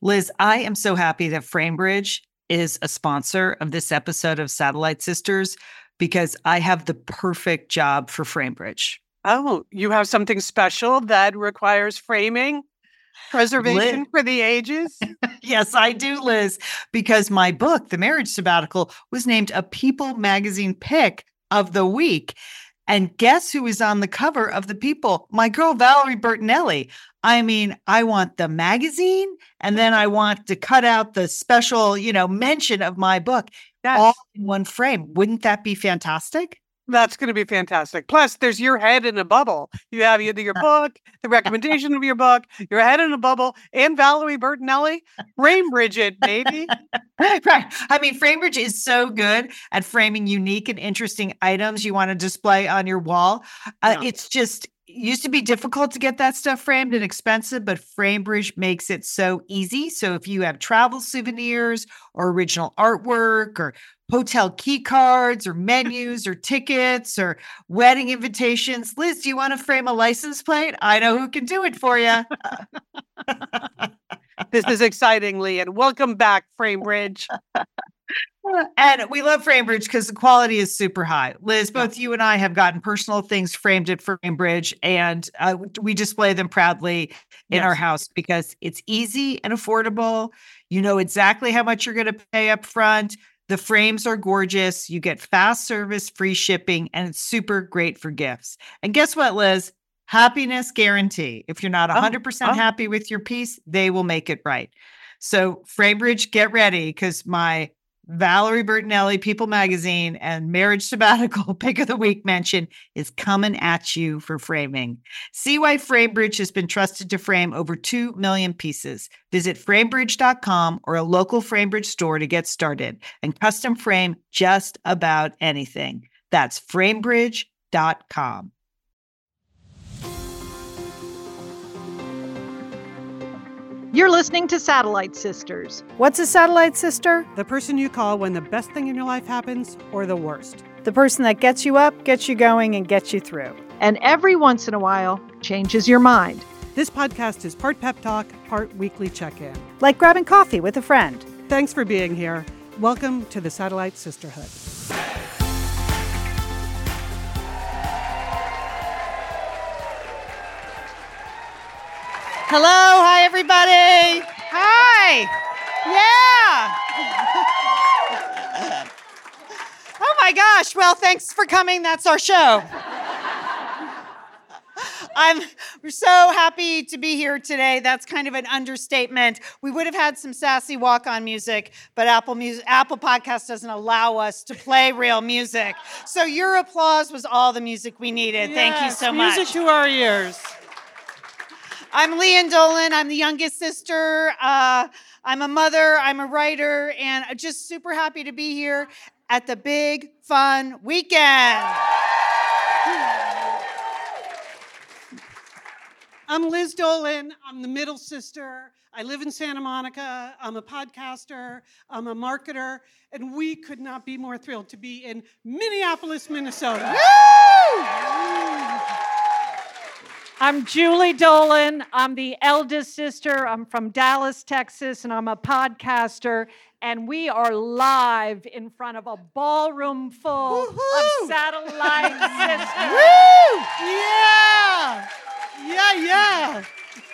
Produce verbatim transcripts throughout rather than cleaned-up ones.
Liz, I am so happy that Framebridge is a sponsor of this episode of Satellite Sisters because I have the perfect job for Framebridge. Oh, you have something special that requires framing? Preservation Liz, for the ages? Yes, I do, Liz, because my book, The Marriage Sabbatical, was named a People magazine pick of the week. And guess who is on the cover of the People? My girl, Valerie Bertinelli. I mean, I want the magazine, and then I want to cut out the special, you know, mention of my book, Yes. all in one frame. Wouldn't that be fantastic? That's going to be fantastic. Plus, there's your head in a bubble. You have either your book, the recommendation of your book, your head in a bubble, and Valerie Bertinelli. Framebridge it, baby. Right. I mean, Framebridge is so good at framing unique and interesting items you want to display on your wall. Uh, Yeah. It's just used to be difficult to get that stuff framed and expensive, but Framebridge makes it so easy. So if you have travel souvenirs or original artwork or hotel key cards or menus or tickets or wedding invitations, Liz, do you want to frame a license plate? I know who can do it for you. This is exciting, Lee, and welcome back, Framebridge. And we love Framebridge because the quality is super high. Liz, both you and I have gotten personal things framed at Framebridge, and uh, we display them proudly in Yes. our house because it's easy and affordable. You know exactly how much you're going to pay up front. The frames are gorgeous. You get fast service, free shipping, and it's super great for gifts. And guess what, Liz? Happiness guarantee. If you're not one hundred percent oh. happy with your piece, they will make it right. So Framebridge, get ready because my Valerie Bertinelli People Magazine and Marriage Sabbatical Pick of the Week mention is coming at you for framing. See why Framebridge has been trusted to frame over two million pieces. Visit framebridge dot com or a local Framebridge store to get started and custom frame just about anything. That's framebridge dot com. You're listening to Satellite Sisters. What's a satellite sister? The person you call when the best thing in your life happens or the worst. The person that gets you up, gets you going, and gets you through. And every once in a while, changes your mind. This podcast is part pep talk, part weekly check-in. Like grabbing coffee with a friend. Thanks for being here. Welcome to the Satellite Sisterhood. Hello, hi everybody. Hi. Yeah. Oh my gosh. Well, thanks for coming. That's our show. I'm we're so happy to be here today. That's kind of an understatement. We would have had some sassy walk-on music, but Apple Music, Apple Podcast doesn't allow us to play real music. So your applause was all the music we needed. Thank you so much. Music to our ears. I'm Leanne Dolan. I'm the youngest sister. Uh, I'm a mother. I'm a writer, and I'm just super happy to be here at the Big Fun Weekend. I'm Liz Dolan. I'm the middle sister. I live in Santa Monica. I'm a podcaster. I'm a marketer. And we could not be more thrilled to be in Minneapolis, Minnesota. I'm Julie Dolan. I'm the eldest sister. I'm from Dallas, Texas, and I'm a podcaster. And we are live in front of a ballroom full Woo-hoo! of satellite sisters. Woo! Yeah! Yeah, yeah.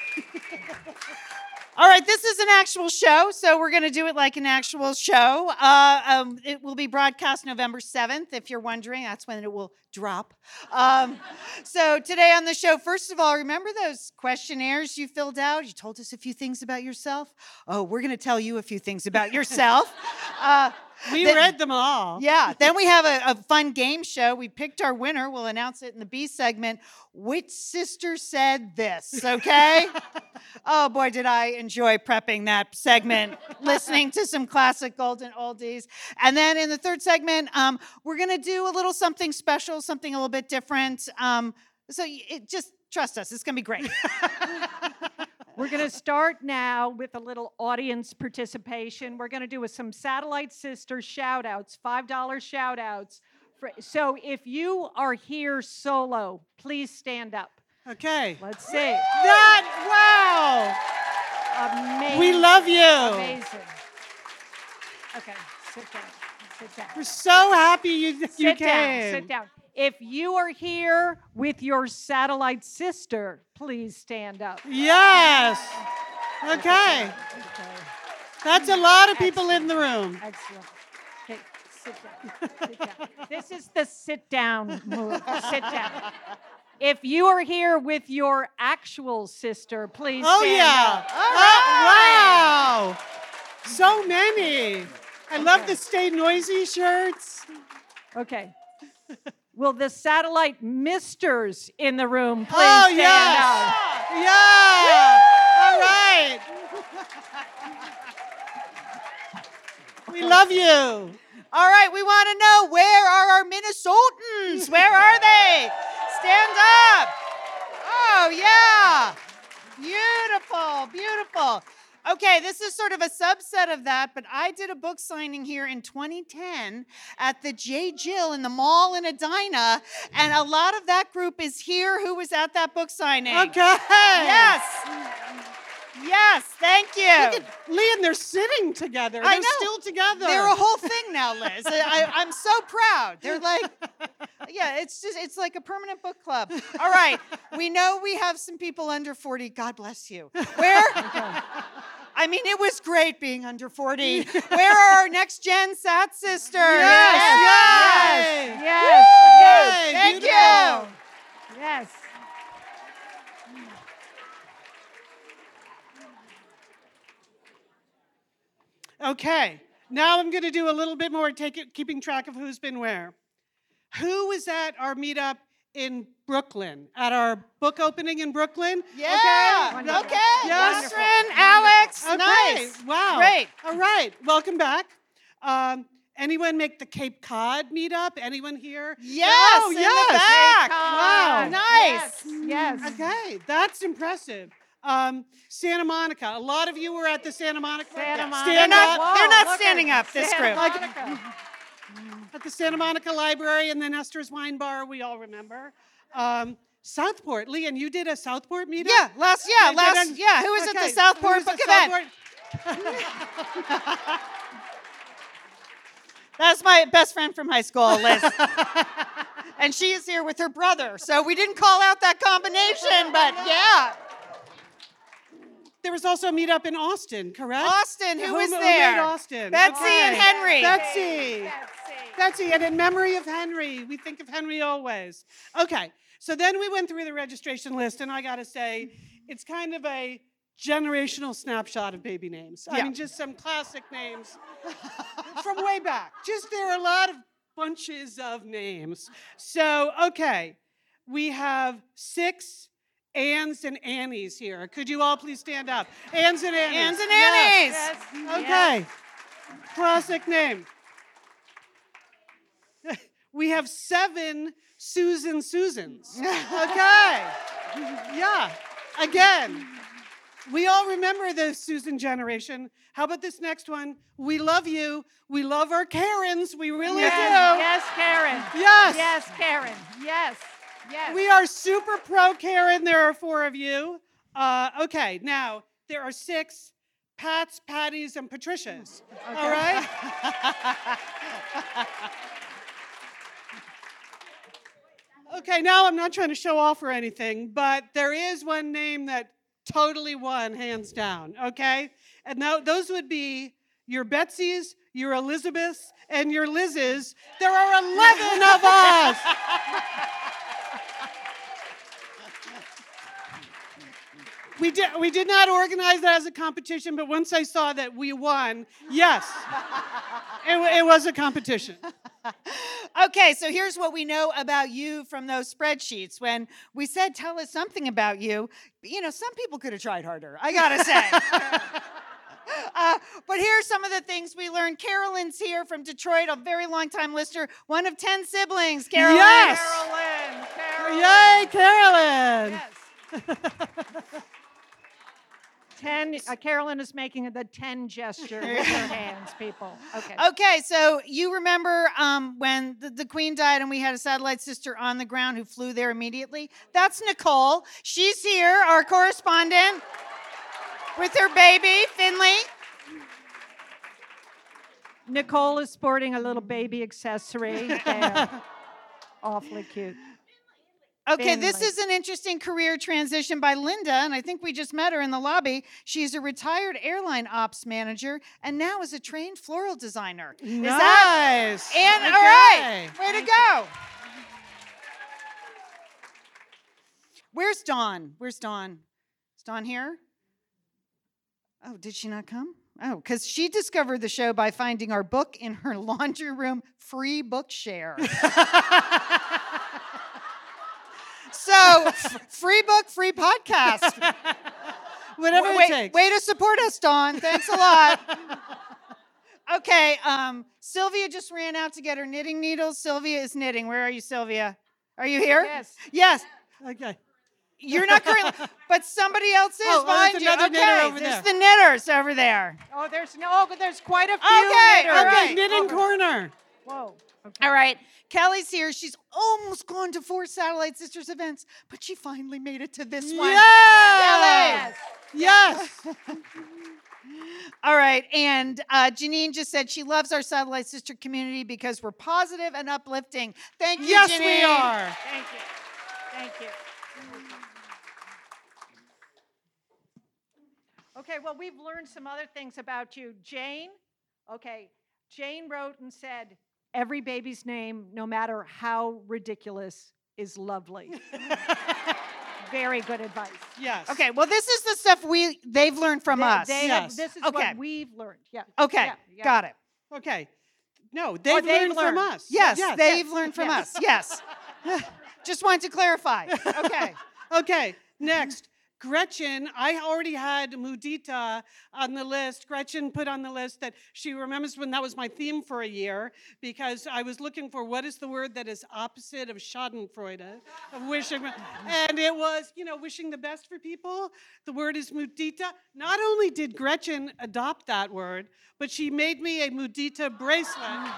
All right, this is an actual show, so we're going to do it like an actual show. Uh, um, it will be broadcast November seventh, if you're wondering. That's when it will drop. Um, so today on the show, first of all, remember those questionnaires you filled out? You told us a few things about yourself. Oh, we're going to tell you a few things about yourself. Uh, We Then- read them all. Yeah. Then we have a, a fun game show. We picked our winner. We'll announce it in the B segment. Which sister said this? Okay. Oh boy, did I enjoy prepping that segment, listening to some classic golden oldies. And then in the third segment, um, we're gonna do a little something special, something a little bit different. Um, so it, just trust us. It's gonna be great. We're going to start now with a little audience participation. We're going to do with some Satellite Sister shout-outs, five dollar shout-outs. For, so if you are here solo, please stand up. Okay. Let's see. That, wow. Amazing. We love you. Amazing. Okay, sit down. Sit down. We're so happy you, you Sit came. down. Sit down. If you are here with your satellite sister, please stand up. Yes. Okay. Okay. That's a lot of people in the room. Excellent. Okay, sit down. Sit down. This is the sit down move. Sit down. If you are here with your actual sister, please Oh, stand yeah. up. Oh, wow. So many. I love Okay. the Stay Noisy shirts. Okay. Will the satellite misters in the room please Oh, stand yes. up? Yeah. All right. We love you. All right, we want to know, where are our Minnesotans? Where are they? Stand up. Oh, yeah. Beautiful, beautiful. Okay, this is sort of a subset of that, but I did a book signing here in twenty ten at the J. Jill in the mall in Edina, and a lot of that group is here who was at that book signing. Okay. Yes. Yes, thank you. Look at Lee and they're sitting together. I They're know. still together. They're a whole thing now, Liz. I, I'm so proud. They're like, yeah, it's just, it's like a permanent book club. All right, we know we have some people under forty. God bless you. Where? I mean, it was great being under forty. Where are our next gen Sat sisters? Yes, Yes. yes. Yes. Yes. Yay, Thank beautiful. you. Yes. Okay, now I'm going to do a little bit more take it, keeping track of who's been where. Who was at our meetup in Brooklyn, at our book opening in Brooklyn? Yeah. Wonderful. Okay. Yes. Catherine, Alex, Okay, nice. wow. Great. All right, welcome back. Um, anyone make the Cape Cod meetup? Anyone here? Yes, Oh, in yes. the back. Wow. Nice. Yes. yes. Okay, that's impressive. Um, Santa Monica. A lot of you were at the Santa Monica. Santa Monica. Stand They're not- up. they're not Whoa, look standing at up, this Santa group. Monica. At the Santa Monica Library and then Esther's Wine Bar, we all remember. Um, Southport. Leon, you did a Southport meetup? Yeah, last, yeah, Did- last, did- yeah. Who was at okay, the Southport who was book at event? Southport? That's my best friend from high school, Liz. And she is here with her brother. So we didn't call out that combination, but yeah. There was also a meetup in Austin, correct? Austin, who was who there? made Austin? Betsy Okay. and Henry. Betsy. Betsy. Betsy, and in memory of Henry, we think of Henry always. Okay, so then we went through the registration list, and I gotta say, it's kind of a generational snapshot of baby names. I Yeah. mean, just some classic names from way back. Just there are a lot of bunches of names. So, okay, we have six Anns and Annies here. Could you all please stand up? Anns and Annies. Anns and Yes. Annies. Yes. Okay. Classic name. We have seven Susan Susans. Okay. Yeah. Again, we all remember the Susan generation. How about this next one? We love you. We love our Karens. We really Yes. do. Yes, Karen. Yes. Yes, Karen. Yes. Yes. We are super pro Karen. There are four of you. Uh, okay, now there are six Pats, Patties, and Patricias. All right? Okay, now I'm not trying to show off or anything, but there is one name that totally won, hands down, okay? And now those would be your Betsy's, your Elizabeth's, and your Liz's. There are eleven of us. We did, we did not organize that as a competition, but once I saw that we won, yes, it, wa- it was a competition. Okay, so here's what we know about you from those spreadsheets. When we said, tell us something about you, you know, some people could have tried harder, I gotta say. Uh, but here's some of the things we learned. Carolyn's here from Detroit, a very long time listener, one of ten siblings. Carolyn. Yes. Carolyn. Carolyn. Yay, Carolyn! Yes. Ten. Uh, Carolyn is making the ten gesture with her hands, people. Okay. Okay, so you remember um, when the, the Queen died and we had a satellite sister on the ground who flew there immediately? That's Nicole. She's here, our correspondent. with her baby, Finley. Nicole is sporting a little baby accessory there. Awfully cute. Okay, this Finley. is an interesting career transition by Linda, and I think we just met her in the lobby. She's a retired airline ops manager and now is a trained floral designer. Is that? Nice. And Okay. all right, way to go. Where's Dawn? Where's Dawn? Is Dawn here? Oh, did she not come? Oh, because she discovered the show by finding our book in her laundry room free book share. So, f- free book, free podcast. Whatever way, it takes. way to support us, Dawn. Thanks a lot. Okay, um, Sylvia just ran out to get her knitting needles. Sylvia is knitting. Where are you, Sylvia? Are you here? Yes. Yes. Okay. You're not currently, but somebody else is Oh, oh, behind there's you. another Okay, knitter over there's there. the knitters over there. Oh, there's no, oh, there's quite a few. Okay, knitters. okay. Okay, knitting Over- corner. Whoa. Okay. All right, Kelly's here. She's almost gone to four Satellite Sisters events, but she finally made it to this one. Yes. Kelly. Yes. All right, and uh, Janine just said she loves our Satellite Sister community because we're positive and uplifting. Thank you, Yes, Janine. we are. Thank you. Thank you. Okay, well, we've learned some other things about you. Jane, okay, Jane wrote and said, every baby's name, no matter how ridiculous, is lovely. Very good advice. Yes. Okay, well, this is the stuff we they've learned from They- us. they Yes. have, this is Okay. what we've learned. Yeah. Okay, Yeah, yeah. got it. Okay. No, they've, they've learned, from learned. us. Yes, Yes. they've learned from yes. us. Yes. Just wanted to clarify. Okay. Okay, next. Gretchen, I already had Mudita on the list. Gretchen put on the list that she remembers when that was my theme for a year because I was looking for what is the word that is opposite of Schadenfreude, of wishing, and it was, you know, wishing the best for people. The word is Mudita. Not only did Gretchen adopt that word, but she made me a Mudita bracelet.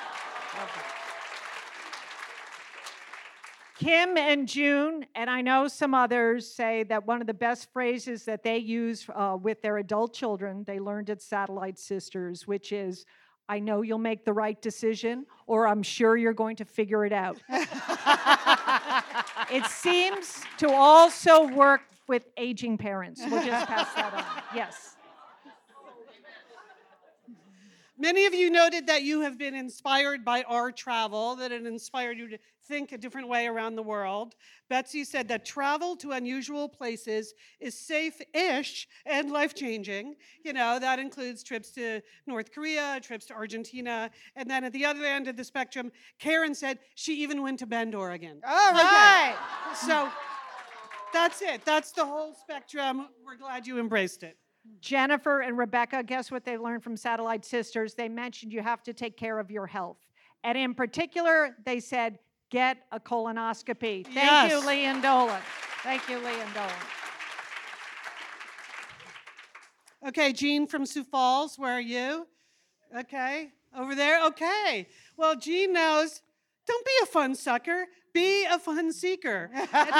Kim and June, and I know some others, say that one of the best phrases that they use uh, with their adult children, they learned at Satellite Sisters, which is, I know you'll make the right decision, or I'm sure you're going to figure it out. It seems to also work with aging parents. We'll just pass that on. Yes. Many of you noted that you have been inspired by our travel, that it inspired you to think a different way around the world. Betsy said that travel to unusual places is safe-ish and life-changing. You know, that includes trips to North Korea, trips to Argentina, and then at the other end of the spectrum, Karen said she even went to Bend, Oregon. All Okay. right. So that's it. That's the whole spectrum. We're glad you embraced it. Jennifer and Rebecca, guess what they learned from Satellite Sisters? They mentioned you have to take care of your health. And in particular, they said, get a colonoscopy. Thank Yes. you, Lee and Dolan. Thank you, Lee and Dolan. Okay, Jean from Sioux Falls, where are you? Okay, over there? Okay. Well, Jean knows, don't be a fun sucker, be a fun seeker.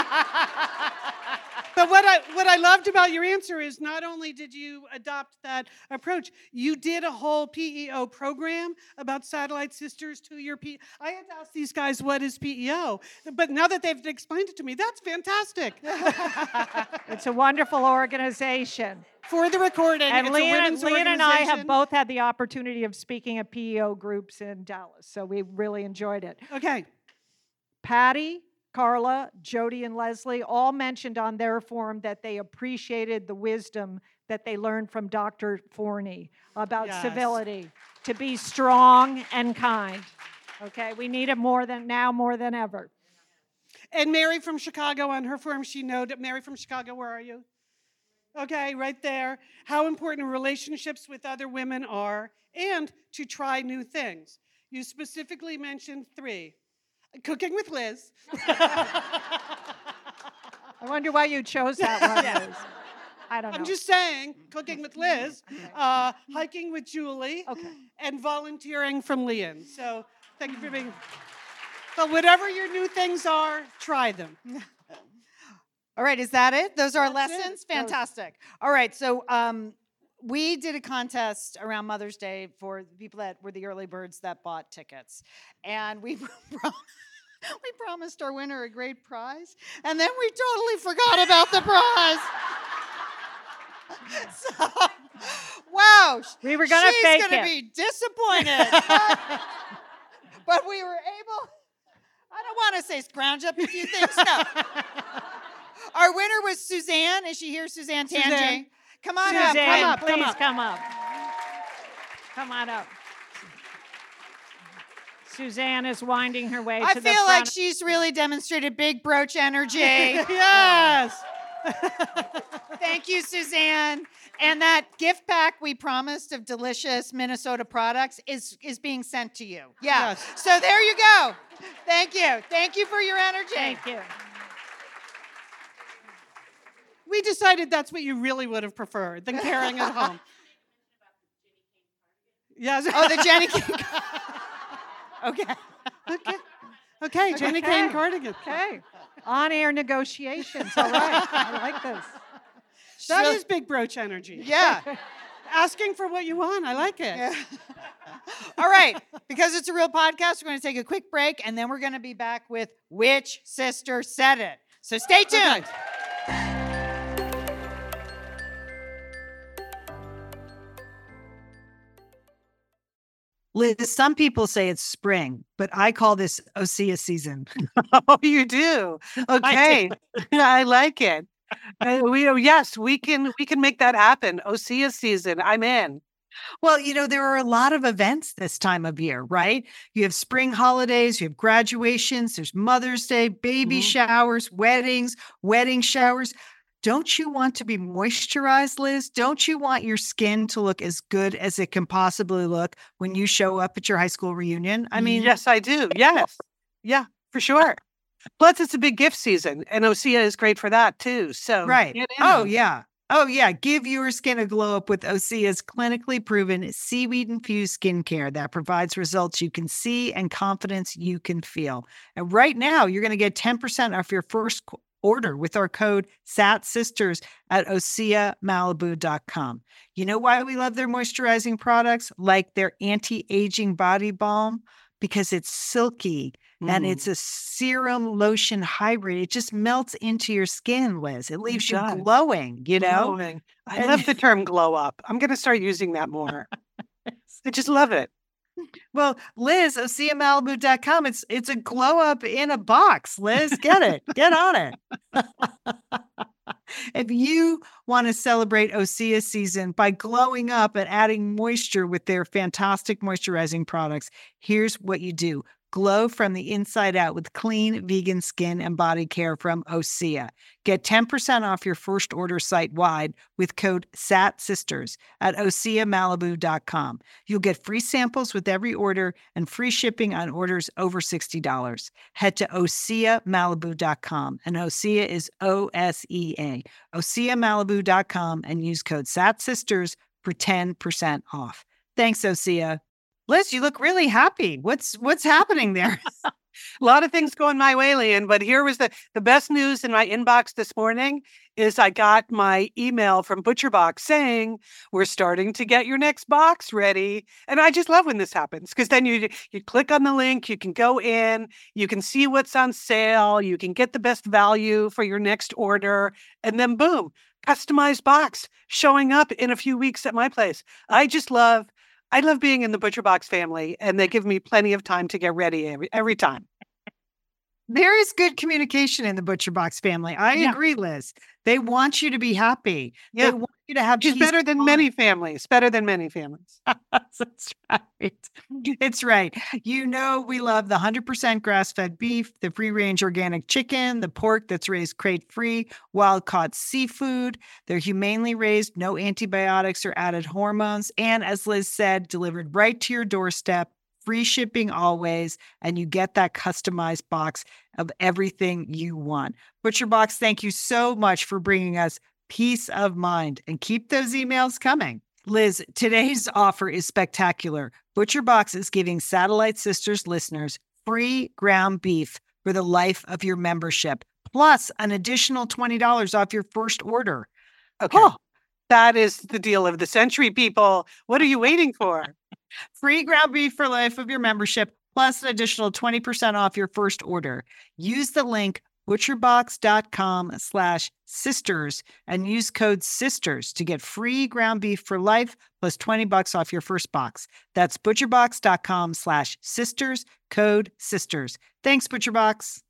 But what I what I loved about your answer is not only did you adopt that approach, you did a whole P E O program about Satellite Sisters to your P. I had to ask these guys what is P E O, but now that they've explained it to me, that's fantastic. It's a wonderful organization. For the recording, And it's a Leanne, women's Leanne and I have organization. both had the opportunity of speaking at P E O groups in Dallas, so we really enjoyed it. Okay. Patty, Carla, Jody, and Leslie all mentioned on their form that they appreciated the wisdom that they learned from Doctor Forney about Yes. civility, to be strong and kind. Okay, we need it more than now, more than ever. And Mary from Chicago, on her form, she noted, Mary from Chicago, where are you? Okay, right there. How important relationships with other women are, and to try new things. You specifically mentioned three. Cooking with Liz. I wonder why you chose that one. Yeah. Liz. I don't know. I'm just saying, cooking with Liz, uh, hiking with Julie, Okay. and volunteering from Leanne. So thank you for being. But whatever your new things are, try them. All right, is that it? Those are our That's it. lessons? That was- Fantastic. All right, so um, we did a contest around Mother's Day for the people that were the early birds that bought tickets. And we, prom- we promised our winner a great prize, and then we totally forgot about the prize. So, wow. We were gonna she's fake gonna it. be disappointed. but, but we were able, I don't want to say scrounge up a few things, no. Our winner was Suzanne. Is she here, Suzanne Tangi? Suzanne. Come on Suzanne, up, come up, please come up. come up. Come on up. Suzanne is winding her way I to the feel like front. she's really demonstrated big brooch energy. Yes. Thank you, Suzanne. And that gift pack we promised of delicious Minnesota products is, is being sent to you. Yeah. Yes. So there you go. Thank you. Thank you for your energy. Thank you. We decided that's what you really would have preferred than carrying it home. Yes. Oh, the Jenny King. Okay. okay. Okay, Jenny Okay. Kane cardigan. Okay. On-air negotiations. All right. I like this. That Really- is big brooch energy. Yeah. Asking for what you want. I like it. Yeah. All right. Because it's a real podcast, we're going to take a quick break, and then we're going to be back with Which Sister Said It. So stay tuned. Okay. Liz, some people say it's spring, but I call this Osea season. Oh, you do? Okay. I like it. Uh, we, yes, we can we can make that happen. Osea season. I'm in. Well, you know, there are a lot of events this time of year, right? You have spring holidays, you have graduations, there's Mother's Day, baby Mhm. showers, weddings, wedding showers. Don't you want to be moisturized, Liz? Don't you want your skin to look as good as it can possibly look when you show up at your high school reunion? I mean, yes, I do. Yes. Yeah, for sure. Plus, it's a big gift season, and Osea is great for that too. So, right. get in Oh, on it. yeah. Oh, yeah. Give your skin a glow up with Osea's clinically proven seaweed infused skincare that provides results you can see and confidence you can feel. And right now, you're going to get ten percent off your first qu- order with our code S A T Sisters at osea malibu dot com. You know why we love their moisturizing products, like their anti aging body balm? Because it's silky. And Mm. it's a serum lotion hybrid. It just melts into your skin, Liz. It leaves you does. glowing, you know? Glowing. I And- love the term glow up. I'm going to start using that more. I just love it. Well, Liz, osea malibu dot com. It's it's a glow up in a box. Liz, get it. Get on it. If you want to celebrate Osea season by glowing up and adding moisture with their fantastic moisturizing products, here's what you do. Glow from the inside out with clean vegan skin and body care from Osea. Get ten percent off your first order site-wide with code S A T Sisters at osea malibu dot com. You'll get free samples with every order and free shipping on orders over sixty dollars. Head to osea malibu dot com, and Osea is O S E A. osea malibu dot com and use code S A T Sisters for ten percent off. Thanks, Osea. Liz, you look really happy. What's what's happening there? A lot of things going my way, Lian, but here was the, the best news in my inbox this morning is I got my email from ButcherBox saying, we're starting to get your next box ready. And I just love when this happens because then you you click on the link, you can go in, you can see what's on sale, you can get the best value for your next order, and then boom, customized box showing up in a few weeks at my place. I just love I love being in the ButcherBox family, and they give me plenty of time to get ready every, every time. There is good communication in the ButcherBox family. I Yeah. agree, Liz. They want you to be happy. Yeah. They want you to have She's peace better of than mind. many families, better than many families. That's right. It's right. You know, we love the one hundred percent grass-fed beef, the free-range organic chicken, the pork that's raised crate-free, wild-caught seafood. They're humanely raised, no antibiotics or added hormones. And as Liz said, delivered right to your doorstep, free shipping always, and you get that customized box of everything you want. ButcherBox, thank you so much for bringing us peace of mind, and keep those emails coming. Liz, today's offer is spectacular. ButcherBox is giving Satellite Sisters listeners free ground beef for the life of your membership, plus an additional twenty dollars off your first order. Okay. Oh. That is the deal of the century, people. What are you waiting for? Free ground beef for life of your membership, plus an additional twenty percent off your first order. Use the link butcherbox.com slash sisters and use code sisters to get free ground beef for life plus twenty bucks off your first box. That's butcherbox.com slash sisters, code sisters. Thanks, ButcherBox.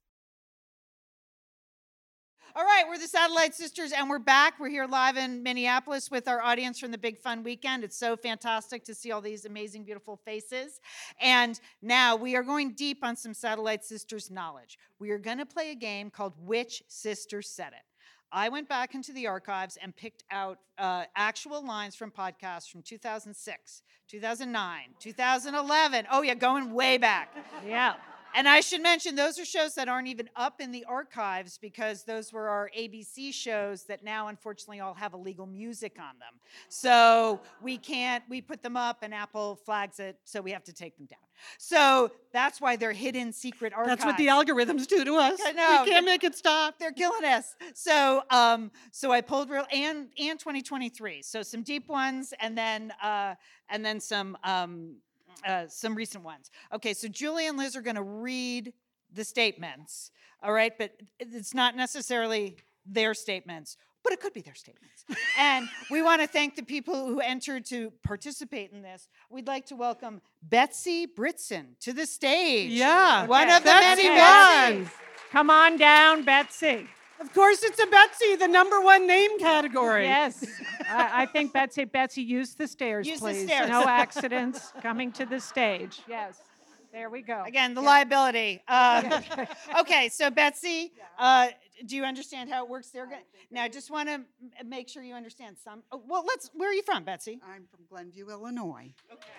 All right, we're the Satellite Sisters, and we're back. We're here live in Minneapolis with our audience from the Big Fun Weekend. It's so fantastic to see all these amazing, beautiful faces. And now we are going deep on some Satellite Sisters knowledge. We are going to play a game called Which Sister Said It? I went back into the archives and picked out uh, actual lines from podcasts from two thousand six, two thousand nine, two thousand eleven. Oh, yeah, going way back. Yeah. And I should mention, those are shows that aren't even up in the archives because those were our A B C shows that now, unfortunately, all have illegal music on them. So we can't, we put them up and Apple flags it, so we have to take them down. So that's why they're hidden secret archives. That's what the algorithms do to us. I know. We can't make it stop. They're killing us. So, um, so I pulled real and and twenty twenty-three. So some deep ones, and then uh, and then some um, uh, some recent ones. Okay, so Julie and Liz are going to read the statements. All right, but it's not necessarily their statements, but it could be their statements. And we want to thank the people who entered to participate in this. We'd like to welcome Betsy Britson to the stage. Yeah. One of the Betsy many won. Come on down, Betsy. Of course, it's a Betsy, the number one name category. Yes. I, I think Betsy, Betsy, use the stairs, Use the please. stairs. No accidents coming to the stage. Yes. There we go. Again, the Yeah. liability. Um, okay, so Betsy, uh, do you understand how it works there? Now, I just want to make sure you understand some. Oh, well, let's. Where are you from, Betsy? I'm from Glenview, Illinois.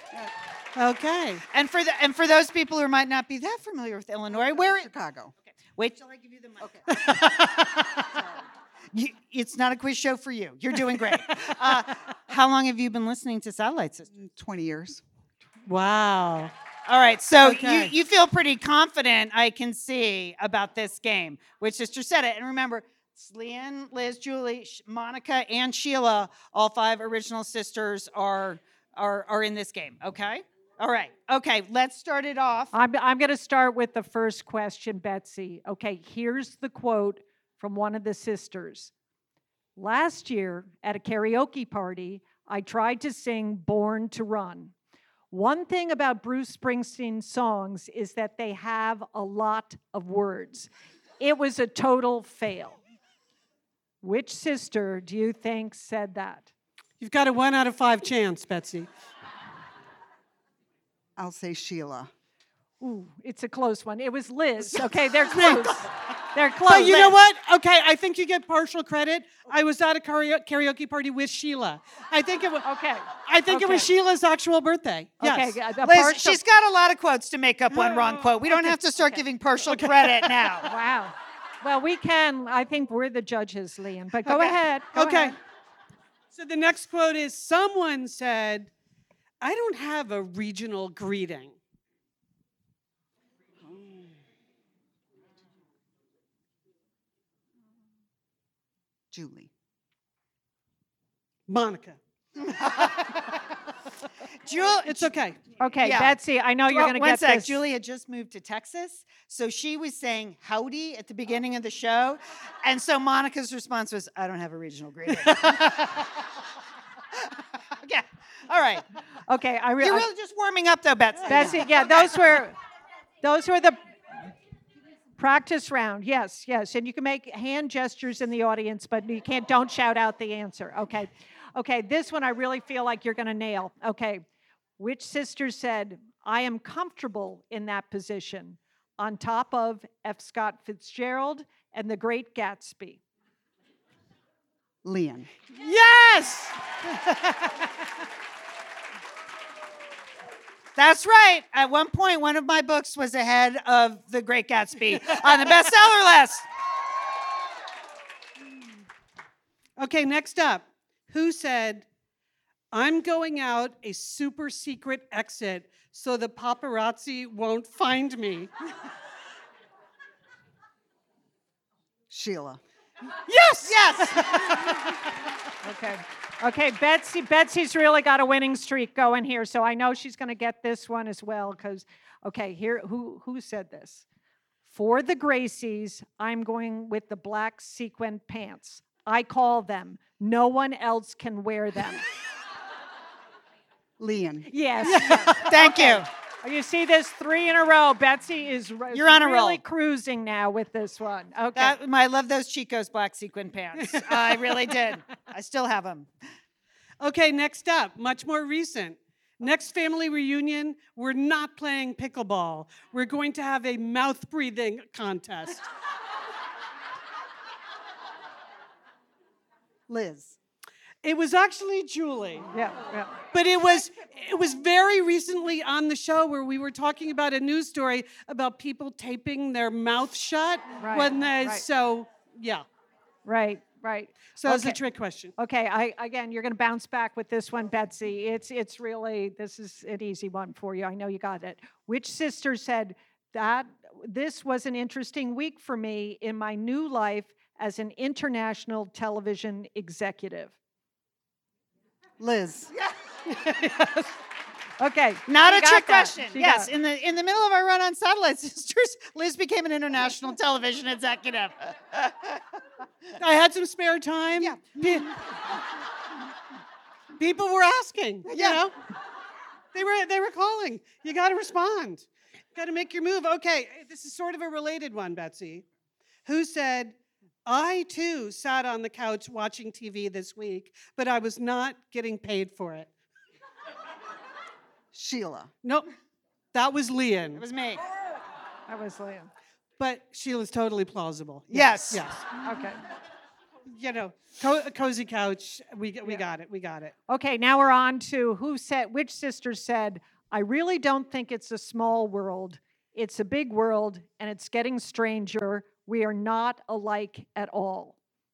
Okay. And for the and for those people who might not be that familiar with Illinois, where? Chicago. Okay, wait till I give you the mic. Okay. You, it's not a quiz show for you. You're doing great. Uh, how long have you been listening to Satellite Sisters? twenty years. Wow. All right, so Okay. you, you feel pretty confident, I can see, about this game. Which sister said it? And remember, it's Leanne, Liz, Julie, Sh- Monica, and Sheila, all five original sisters are, are, are in this game, okay? All right, okay, let's start it off. I'm, I'm going to start with the first question, Betsy. Okay, here's the quote from one of the sisters. Last year at a karaoke party, I tried to sing Born to Run. One thing about Bruce Springsteen's songs is that they have a lot of words. It was a total fail. Which sister do you think said that? You've got a one out of five chance, Betsy. I'll say Sheila. Ooh, it's a close one. It was Liz. Okay, they're close. They're close. But you know what? Okay, I think you get partial credit. I was at a karaoke karaoke party with Sheila. I think it was. Okay. I think it was Okay. Sheila's actual birthday. Yes. Okay, the Liz, partial- she's got a lot of quotes to make up one wrong quote. We don't have to start giving partial credit now. Wow. Well, we can. I think we're the judges, Liam. But go ahead. Go Okay. ahead. So the next quote is, someone said, I don't have a regional greeting. Julie. Monica. Jul- It's okay. Okay, Yeah. Betsy, I know you're Well, going to one get sec. this. Julie had just moved to Texas, so she was saying howdy at the beginning of the show, and so Monica's response was, "I don't have a regional greeting." Okay, all right. Okay, I re- You're I- really just warming up, though, Betsy. Betsy, yeah, those were those were the practice round. Yes, yes, and you can make hand gestures in the audience, but you can't. Don't shout out the answer. Okay, okay. This one I really feel like you're going to nail. Okay, which sister said, "I am comfortable in that position," on top of F. Scott Fitzgerald and The Great Gatsby? Leanne. Yes! That's right. At one point, one of my books was ahead of The Great Gatsby on the bestseller list. Okay, next up. Who said, I'm going out a super secret exit so the paparazzi won't find me? Sheila. Yes! Yes. Okay. Okay, Betsy. Betsy's really got a winning streak going here, so I know she's going to get this one as well. Because, okay, here, who who said this? For the Gracies, I'm going with the black sequin pants. I call them. No one else can wear them. Leon. Yes. Thank you. You see this three in a row. Betsy is r- You're on a really roll. cruising now with this one. Okay. That, I love those Chico's black sequin pants. I really did. I still have them. Okay, next up, much more recent. Next family reunion, we're not playing pickleball. We're going to have a mouth breathing contest. Liz. It was actually Julie. yeah, yeah. But it was it was very recently on the show where we were talking about a news story about people taping their mouth shut Right, when they right. so yeah. Right, right. So that's a Okay. trick question. Okay, I again, you're going to bounce back with this one, Betsy. It's it's really this is an easy one for you. I know you got it. Which sister said that this was an interesting week for me in my new life as an international television executive? Liz. Okay, Not she a got trick that. question. She Yes, got it. in the in the middle of our run on Satellite Sisters, Liz became an international television executive. I had some spare time. Yeah. Pe- People were asking, you Yeah. know. They were they were calling. You got to respond. Got to make your move. Okay, this is sort of a related one, Betsy. Who said, I too sat on the couch watching T V this week, but I was not getting paid for it. Sheila. Nope. That was Leon. It was me. That was Liam. But Sheila's totally plausible. Yes. Yes. Okay. You know, co- cozy couch. We we Yeah. got it. We got it. Okay, now we're on to who said, which sister said, I really don't think it's a small world. It's a big world, and it's getting stranger. We are not alike at all.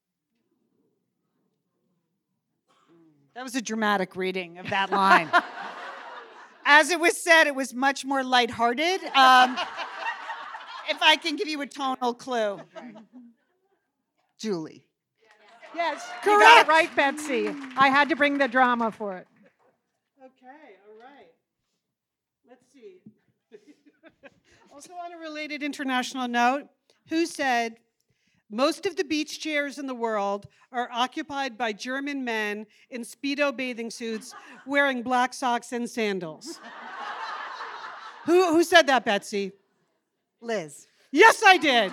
That was a dramatic reading of that line. As it was said, it was much more lighthearted. Um, if I can give you a tonal clue. Julie. Yes, you got it right, Betsy. I had to bring the drama for it. Okay, all right. Let's see. Also, on a related international note, who said most of the beach chairs in the world are occupied by German men in Speedo bathing suits wearing black socks and sandals? who, who said that, Betsy? Liz. Yes, I did.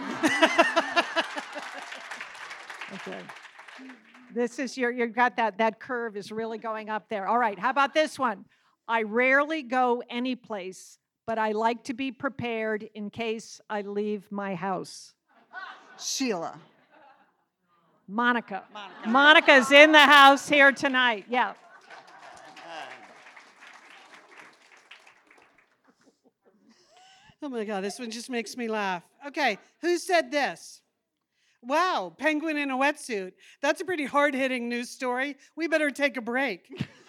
Okay. This is your, you got that, that curve is really going up there. All right, how about this one? I rarely go any place, but I like to be prepared in case I leave my house. Sheila. Monica. Monica. Monica's in the house here tonight. Yeah. Oh my God, this one just makes me laugh. Okay, who said this? Wow, penguin in a wetsuit. That's a pretty hard-hitting news story. We better take a break.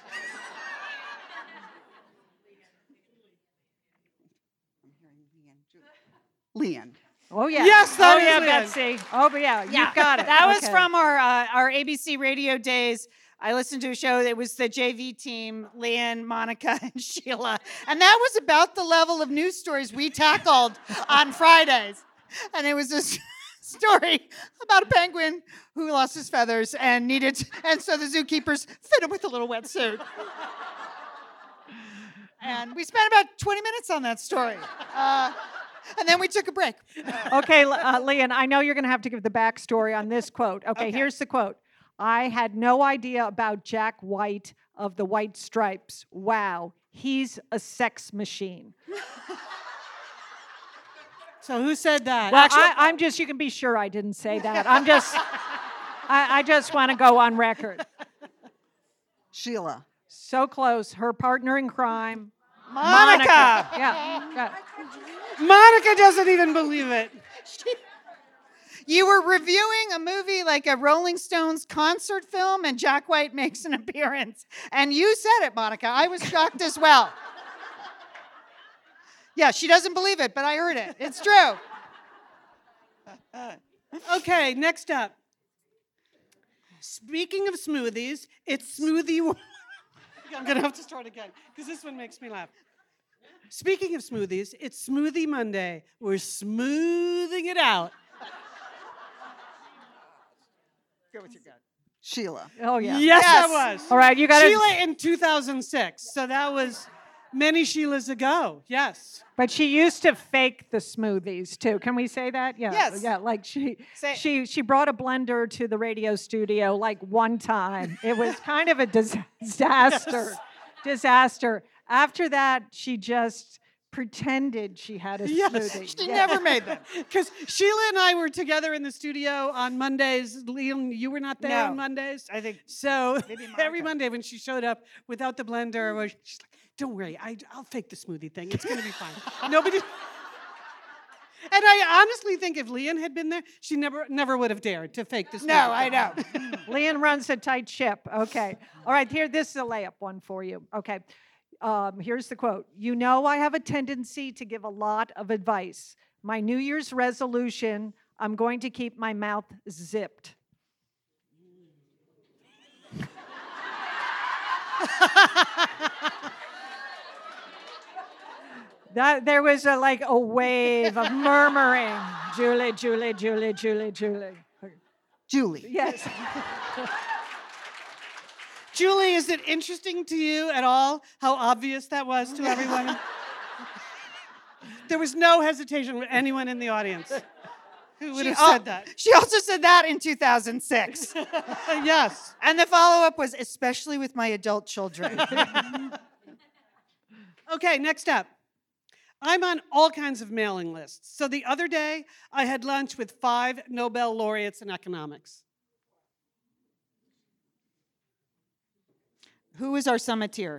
Leon. Oh yeah. Yes, that oh is yeah, Leon. Betsy. Oh but yeah, Yeah, you've got it. That was Okay. from our uh, our A B C radio days. I listened to a show. It was the J V team, Leanne, Monica, and Sheila, and that was about the level of news stories we tackled on Fridays. And it was this story about a penguin who lost his feathers and needed, and so the zookeepers fit him with a little wetsuit. And we spent about twenty minutes on that story. Uh, and then we took a break. Okay, uh, Leon, I know you're going to have to give the backstory on this quote. Okay, Okay. here's the quote. I had no idea about Jack White of the White Stripes. Wow, he's a sex machine. So who said that? Well, I, I'm just, you can be sure I didn't say that. I'm just, I, I just want to go on record. Sheila. So close. Her partner in crime, Monica. Yeah. yeah. Monica doesn't even believe it. You were reviewing a movie like a Rolling Stones concert film, and Jack White makes an appearance. And you said it, Monica. I was shocked as well. Yeah, she doesn't believe it, but I heard it. It's true. Okay, next up. Speaking of smoothies, it's smoothie. I'm gonna have to start again because this one makes me laugh. Speaking of smoothies, it's Smoothie Monday. We're smoothing it out. Go with your gut. Sheila. Oh, yeah. Yes, Yes. that was. All right, you got to. Sheila in two thousand six. So that was many Sheilas ago. Yes. But she used to fake the smoothies too. Can we say that? Yeah. Yes. Yeah. Like she Say it. she she brought a blender to the radio studio like one time. It was kind of a dis- disaster. Disaster. After that, she just pretended she had a Yes. smoothie. She Yeah. never made them. Because Sheila and I were together in the studio on Mondays. Liam, you were not there No. on Mondays. I think So Maybe every Monica. Monday when she showed up without the blender, was- she's like, "Don't worry, I, I'll fake the smoothie thing. It's gonna be fine." Nobody. And I honestly think if Leanne had been there, she never never would have dared to fake the smoothie. no, I thing. know. Leanne runs a tight ship. Okay. All right, here, this is a layup one for you. Okay. Um, here's the quote. You know, I have a tendency to give a lot of advice. My New Year's resolution, I'm going to keep my mouth zipped. That, there was a, like a wave of murmuring. Julie, Julie, Julie, Julie, Julie. Julie. Yes. Julie, is it interesting to you at all how obvious that was to everyone? There was no hesitation with anyone in the audience who would She have al- said that. She also said that in two thousand six. Yes. And the follow-up was, especially with my adult children. Okay, next up. I'm on all kinds of mailing lists. So the other day, I had lunch with five Nobel laureates in economics. Who is our summiteer?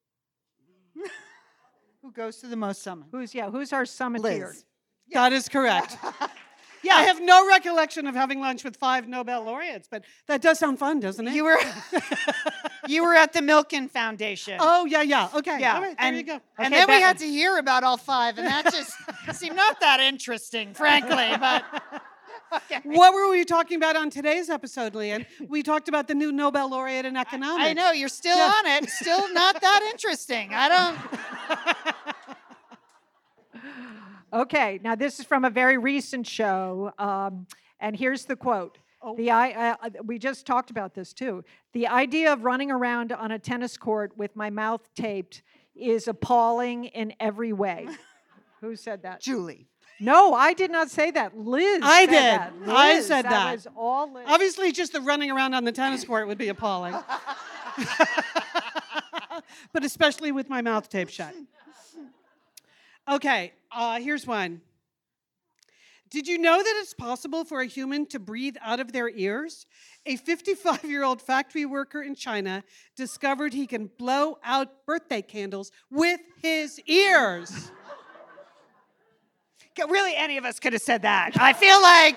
Who goes to the most summit? Who's, yeah, who's our summiteer? Liz. That is correct. Yeah. I have no recollection of having lunch with five Nobel laureates, but that does sound fun, doesn't it? You were you were at the Milken Foundation. Oh, yeah, yeah. Okay. yeah. All right, there and, you go. And Okay, then we Becky. had to hear about all five, and that just seemed not that interesting, frankly. But okay. What were we talking about on today's episode, Leanne? We talked about the new Nobel laureate in economics. I know you're still Yeah. on it. Still not that interesting. I don't. Okay, now this is from a very recent show, um, and here's the quote. Oh. The I, uh, we just talked about this too. The idea of running around on a tennis court with my mouth taped is appalling in every way. Who said that? Julie. No, I did not say that. Liz. I said did. that. I Liz, said that. was all Liz. Obviously, just the running around on the tennis court would be appalling. But especially with my mouth taped shut. Okay, uh, here's one. Did you know that it's possible for a human to breathe out of their ears? A fifty-five-year-old factory worker in China discovered he can blow out birthday candles with his ears. Really, any of us could have said that. I feel like.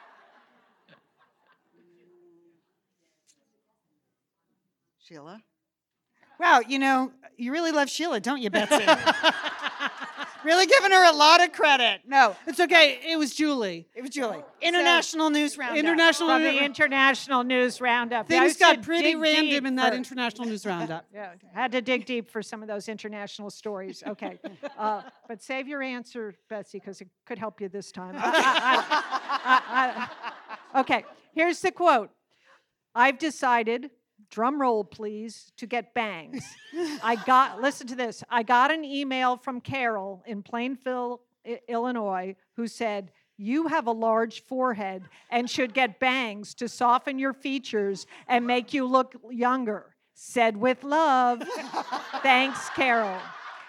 Sheila. Wow, you know, you really love Sheila, don't you, Betsy? Really giving her a lot of credit. No, It's okay, it was Julie. it was Julie. International News Roundup. International From the News- International News Roundup. Yeah, I Things used got to pretty dig random deep in that for- International News Roundup. Yeah, had to dig deep for some of those international stories. Okay, uh, but save your answer, Betsy, because it could help you this time. I- I- I- I- okay, here's the quote. I've decided, drum roll please, to get bangs. I got, listen to this. I got an email from Carol in Plainfield, I- Illinois, who said, you have a large forehead and should get bangs to soften your features and make you look younger. Said with love. Thanks, Carol.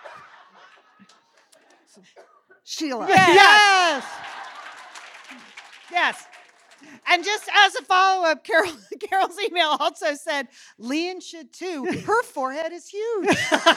Sheila. Yes. Yes. And just as a follow-up, Carol, Carol's email also said, Leanne should too. Her forehead is huge.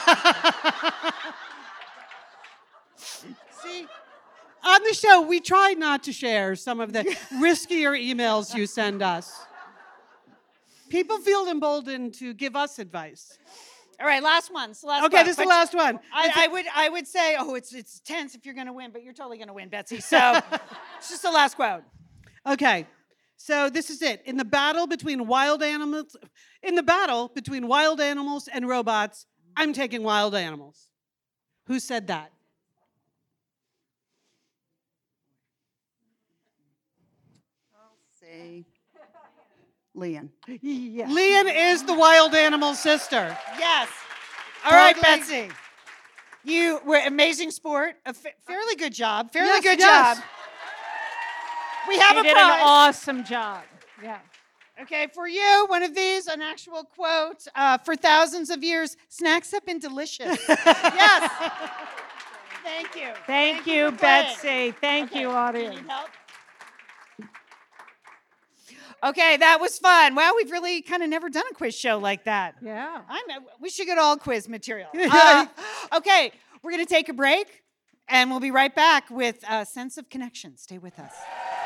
See, on the show, we try not to share some of the riskier emails you send us. People feel emboldened to give us advice. All right, last one. It's the last Okay, one. this is the But last one. I, I would I would say, oh, it's it's tense if you're going to win, but you're totally going to win, Betsy. So it's just the last quote. Okay, so this is it. In the battle between wild animals, in the battle between wild animals and robots, I'm taking wild animals. Who said that? Say, Leon. Yeah. Leon is the wild animal sister. Yes. All right, Totally. Betsy. You were amazing sport. A fa- fairly good job. Fairly Yes, good yes. job. We have You a did prize. an awesome job. Yeah. Okay, for you, one of these, an actual quote. Uh, for thousands of years, snacks have been delicious. Yes. Thank you. Thank, you, for playing. Betsy. Thank Okay, you, do audience. need help? Okay, that was fun. Wow, we've really kind of never done a quiz show like that. Yeah. I'm, we should get all quiz material. Uh, okay, we're going to take a break, and we'll be right back with a sense of connection. Stay with us.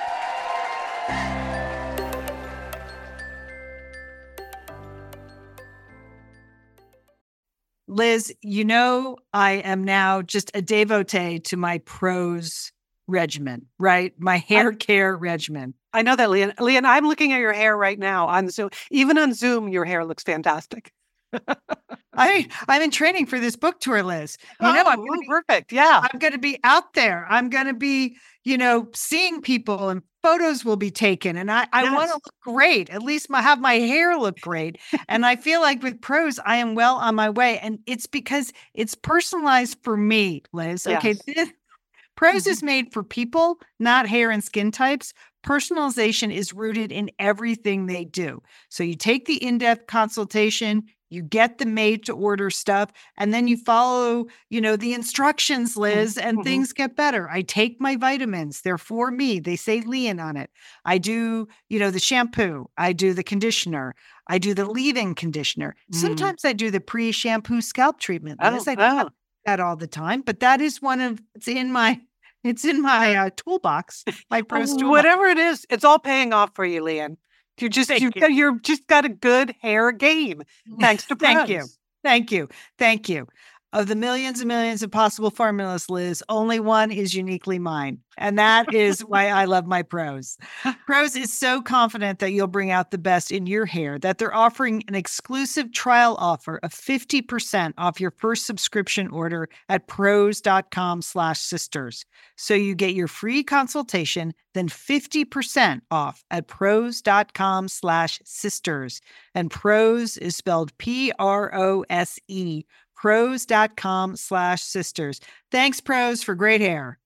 Liz, you know I am now just a devotee to my prose regimen, right? My hair care regimen. I know that, Leon. Leon, I'm looking at your hair right now on Zoom. Even on Zoom, your hair looks fantastic. I I'm in training for this book tour, Liz. You know, Oh, I'm gonna ooh, be, perfect. Yeah. I'm going to be out there. I'm going to be, you know, seeing people, and photos will be taken. And I, I want Yes. to look great, at least my, have my hair look great. And I feel like with prose, I am well on my way. And it's because it's personalized for me, Liz. Okay. Yes. This, prose is made for people, not hair and skin types. Personalization is rooted in everything they do. So you take the in-depth consultation, you get the made to order stuff, and then you follow, you know, the instructions, Liz, and Mhm. things get better. I take my vitamins. They're for me. They say Leon on it. I do, you know, the shampoo. I do the conditioner. I do the leave-in conditioner. Mm. Sometimes I do the pre-shampoo scalp treatment, Oh, Liz. I don't have oh. that all the time, but that is one of, it's in my, it's in my uh, toolbox, my prose Well, toolbox. whatever it is, it's all paying off for you, Leon. You just Thank you, you. you're just got a good hair game. Thanks to Thank you. Prose. Thank you. Thank you. Of the millions and millions of possible formulas, Liz, only one is uniquely mine. And that is why I love my Prose. Prose is so confident that you'll bring out the best in your hair that they're offering an exclusive trial offer of fifty percent off your first subscription order at prose.com slash sisters. So you get your free consultation, then fifty percent off at prose.com slash sisters. And Prose is spelled P R O S E. Prose.com slash sisters. Thanks, Prose, for great hair.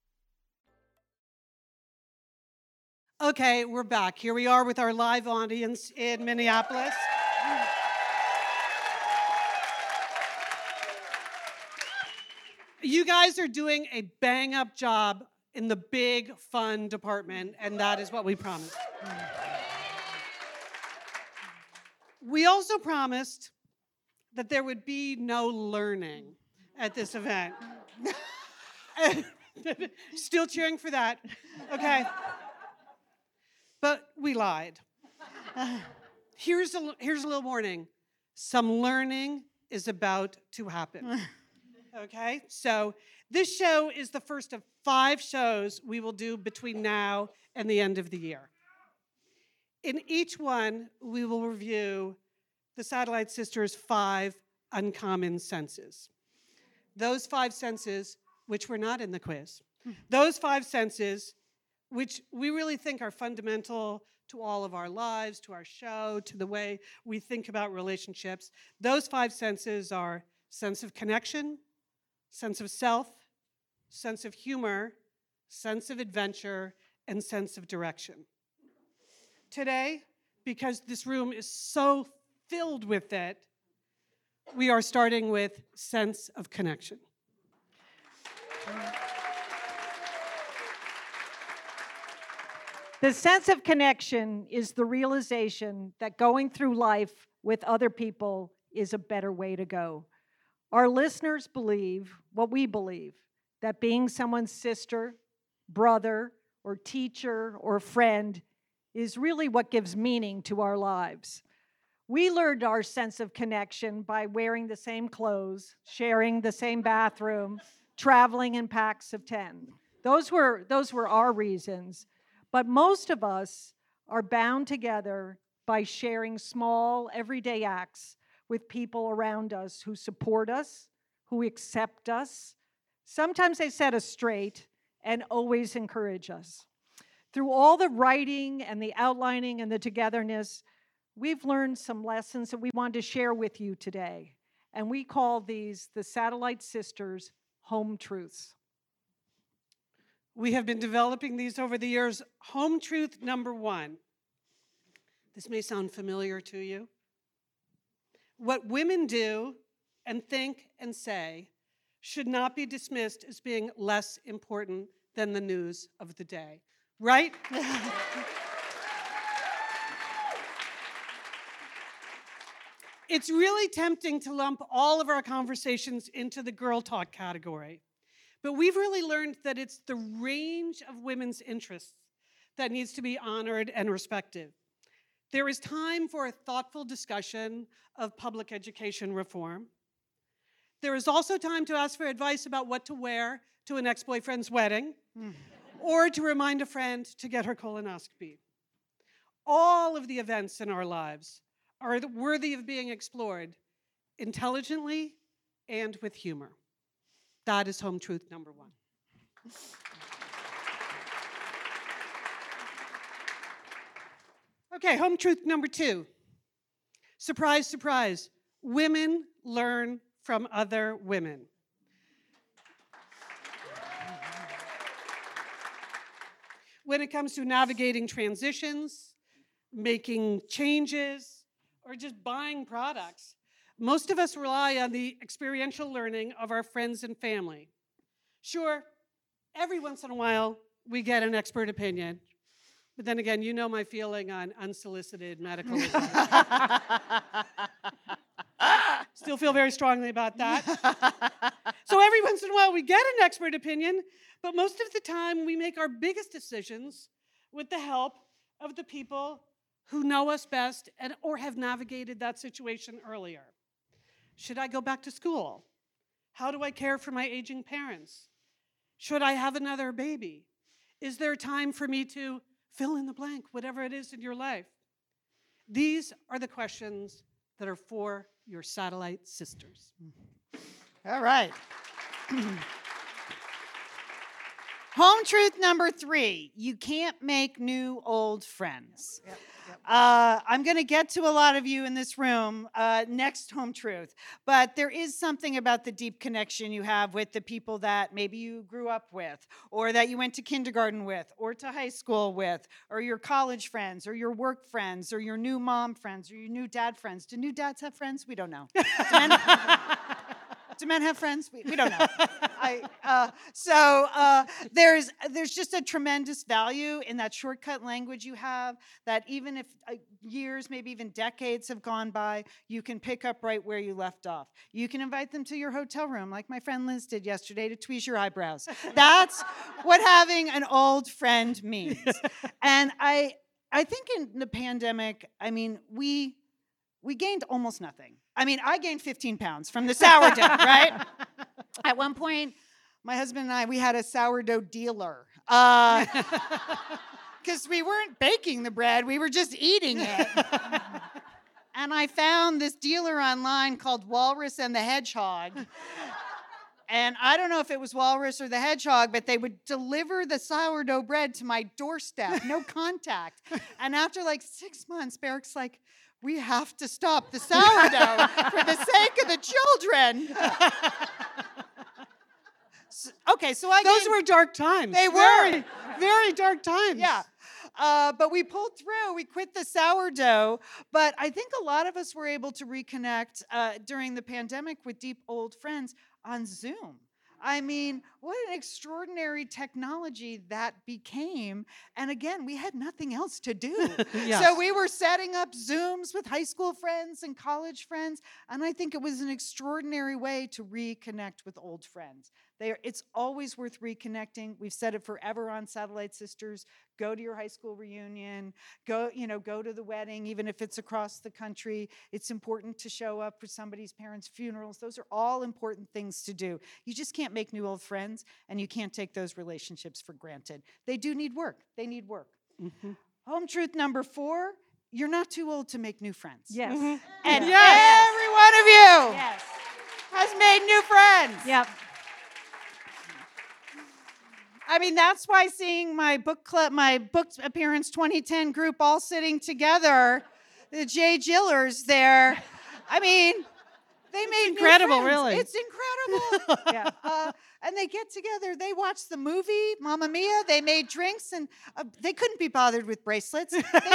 Okay, we're back. Here we are with our live audience in Minneapolis. You guys are doing a bang up job in the big fun department, and that is what we promised. We also promised that there would be no learning at this event. Still cheering for that. Okay. But we lied. Here's a, here's a little warning. Some learning is about to happen. Okay? So this show is the first of five shows we will do between now and the end of the year. In each one, we will review the Satellite Sisters' five uncommon senses. Those five senses, which were not in the quiz, those five senses, which we really think are fundamental to all of our lives, to our show, to the way we think about relationships. Those five senses are sense of connection, sense of self, sense of humor, sense of adventure, and sense of direction. Today, because this room is so filled with it, we are starting with sense of connection. The sense of connection is the realization that going through life with other people is a better way to go. Our listeners believe what we believe, that being someone's sister, brother, or teacher, or friend is really what gives meaning to our lives. We learned our sense of connection by wearing the same clothes, sharing the same bathroom, traveling in packs of ten. Those were, those were our reasons. But most of us are bound together by sharing small, everyday acts with people around us who support us, who accept us. Sometimes they set us straight and always encourage us. Through all the writing and the outlining and the togetherness, we've learned some lessons that we want to share with you today. And we call these the Satellite Sisters Home Truths. We have been developing these over the years. Home truth number one. This may sound familiar to you. What women do and think and say should not be dismissed as being less important than the news of the day. Right? It's really tempting to lump all of our conversations into the girl talk category. But we've really learned that it's the range of women's interests that needs to be honored and respected. There is time for a thoughtful discussion of public education reform. There is also time to ask for advice about what to wear to an ex-boyfriend's wedding, mm. or to remind a friend to get her colonoscopy. All of the events in our lives are worthy of being explored intelligently and with humor. That is home truth number one. Okay, home truth number two. Surprise, surprise. Women learn from other women. When it comes to navigating transitions, making changes, or just buying products, most of us rely on the experiential learning of our friends and family. Sure, every once in a while, we get an expert opinion. But then again, you know my feeling on unsolicited medical advice. Still feel very strongly about that. So every once in a while, we get an expert opinion, but most of the time, we make our biggest decisions with the help of the people who know us best and or have navigated that situation earlier. Should I go back to school? How do I care for my aging parents? Should I have another baby? Is there time for me to fill in the blank, whatever it is in your life? These are the questions that are for your satellite sisters. All right. Home truth number three, you can't make new old friends. Yep, yep. Uh, I'm going to get to a lot of you in this room uh, next home truth, but there is something about the deep connection you have with the people that maybe you grew up with, or that you went to kindergarten with, or to high school with, or your college friends, or your work friends, or your new mom friends, or your new dad friends. Do new dads have friends? We don't know. Do men, do men have friends? We, we don't know. I, uh, so uh, there's there's just a tremendous value in that shortcut language you have, that even if uh, years, maybe even decades have gone by, you can pick up right where you left off. You can invite them to your hotel room, like my friend Liz did yesterday, to tweeze your eyebrows. That's what having an old friend means. And I I think in the pandemic, I mean, we we gained almost nothing. I mean, I gained fifteen pounds from the sourdough, right? At one point, my husband and I, we had a sourdough dealer. Because uh, we weren't baking the bread, we were just eating it. And I found this dealer online called Walrus and the Hedgehog. And I don't know if it was Walrus or the Hedgehog, but they would deliver the sourdough bread to my doorstep, no contact. And after like six months, Barrick's like, we have to stop the sourdough for the sake of the children. So, okay, so I Those gained, were dark times. They were. Very, very dark times. Yeah. Uh, but we pulled through. We quit the sourdough. But I think a lot of us were able to reconnect uh, during the pandemic with deep old friends on Zoom. I mean, what an extraordinary technology that became. And again, we had nothing else to do. Yes. So we were setting up Zooms with high school friends and college friends. And I think it was an extraordinary way to reconnect with old friends. They are, it's always worth reconnecting. We've said it forever on Satellite Sisters. Go to your high school reunion. Go, you know, go to the wedding, even if it's across the country. It's important to show up for somebody's parents' funerals. Those are all important things to do. You just can't make new old friends, and you can't take those relationships for granted. They do need work. They need work. Mhm. Home truth number four, you're not too old to make new friends. Yes. Mhm. And Yes. every one of you Yes. has made new friends. Yep. I mean, that's why seeing my book club, my book appearance twenty ten group all sitting together, the Jay Gillers there. I mean, they made new incredible, friends. really. It's incredible. Yeah. Uh, and they get together. They watch the movie Mamma Mia. They made drinks, and uh, they couldn't be bothered with bracelets. They,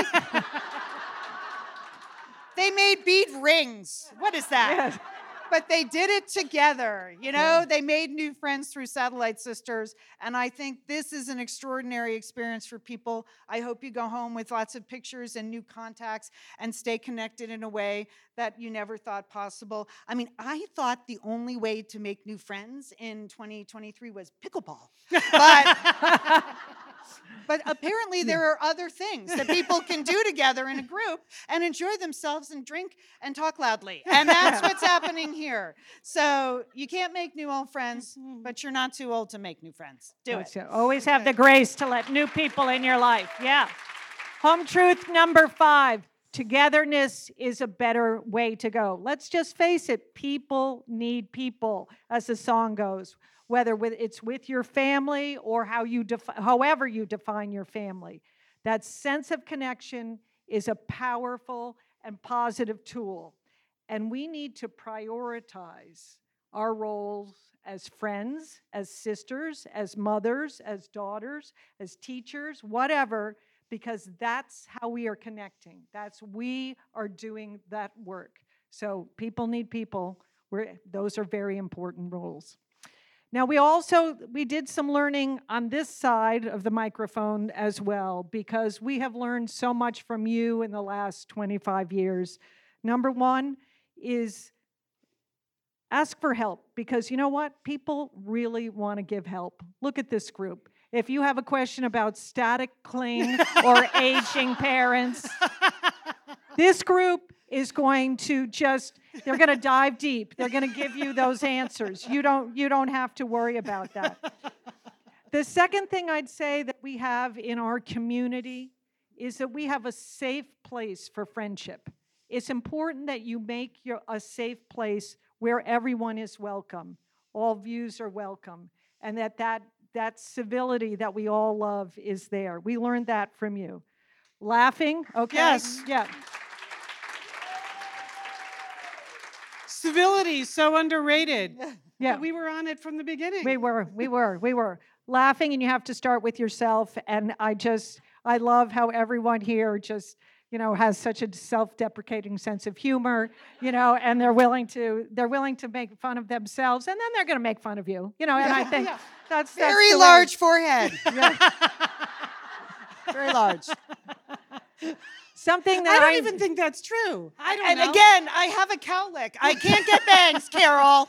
they made bead rings. What is that? Yes. But they did it together. You know, they made new friends through Satellite Sisters. And I think this is an extraordinary experience for people. I hope you go home with lots of pictures and new contacts and stay connected in a way that you never thought possible. I mean, I thought the only way to make new friends in twenty twenty-three was pickleball. But, but apparently there are other things that people can do together in a group and enjoy themselves and drink and talk loudly. And that's what's happening here. So you can't make new old friends, but you're not too old to make new friends. Do it. So always have the grace to let new people in your life. Yeah. Home truth number five. Togetherness is a better way to go. Let's just face it. People need people, as the song goes. Whether with, it's with your family or how you defi- however you define your family. That sense of connection is a powerful and positive tool. And we need to prioritize our roles as friends, as sisters, as mothers, as daughters, as teachers, whatever, because that's how we are connecting. That's we are doing that work. So people need people. We're, those are very important roles. Now, we also, we did some learning on this side of the microphone as well, because we have learned so much from you in the last twenty-five years. Number one is ask for help, because you know what? People really want to give help. Look at this group. If you have a question about static cling or aging parents, this group is going to just, they're going to dive deep. They're going to give you those answers. You don't, you don't have to worry about that. The second thing I'd say that we have in our community is that we have a safe place for friendship. It's important that you make your, a safe place where everyone is welcome. All views are welcome. And that, that that civility that we all love is there. We learned that from you. Laughing, okay? Yes. Yeah. Civility, so underrated. Yeah. But we were on it from the beginning. We were, we were, we were. Laughing, and you have to start with yourself. And I just, I love how everyone here just, you know, has such a self-deprecating sense of humor, you know, and they're willing to, they're willing to make fun of themselves, and then they're going to make fun of you, you know, and I think Yeah. that's, that's Very the way- large forehead. Yeah. Very large. Something I that don't I, even think that's true. I don't And know. again, I have a cowlick. I can't get bangs, Carol.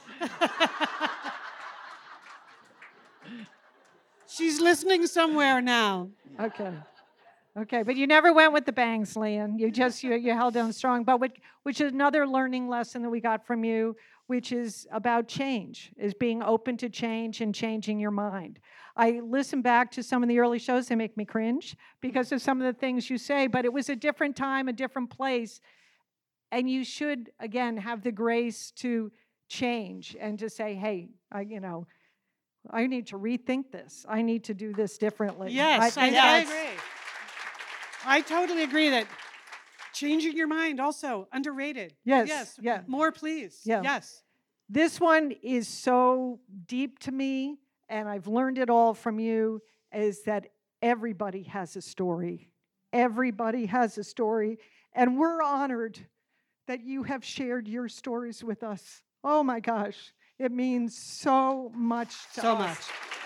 She's listening somewhere now. Okay. Okay, but you never went with the bangs, Leanne. You just, you, you held on strong. But what, which is another learning lesson that we got from you, which is about change, is being open to change and changing your mind. I listen back to some of the early shows, they make me cringe because of some of the things you say, but it was a different time, a different place. And you should, again, have the grace to change and to say, hey, I, you know, I need to rethink this. I need to do this differently. Yes, I, think I that's- agree. I totally agree that changing your mind also underrated. Yes, Yes. yeah. More, please. Yeah. Yes. This one is so deep to me, and I've learned it all from you, is that everybody has a story. Everybody has a story, and we're honored that you have shared your stories with us. Oh my gosh, it means so much to So us. much.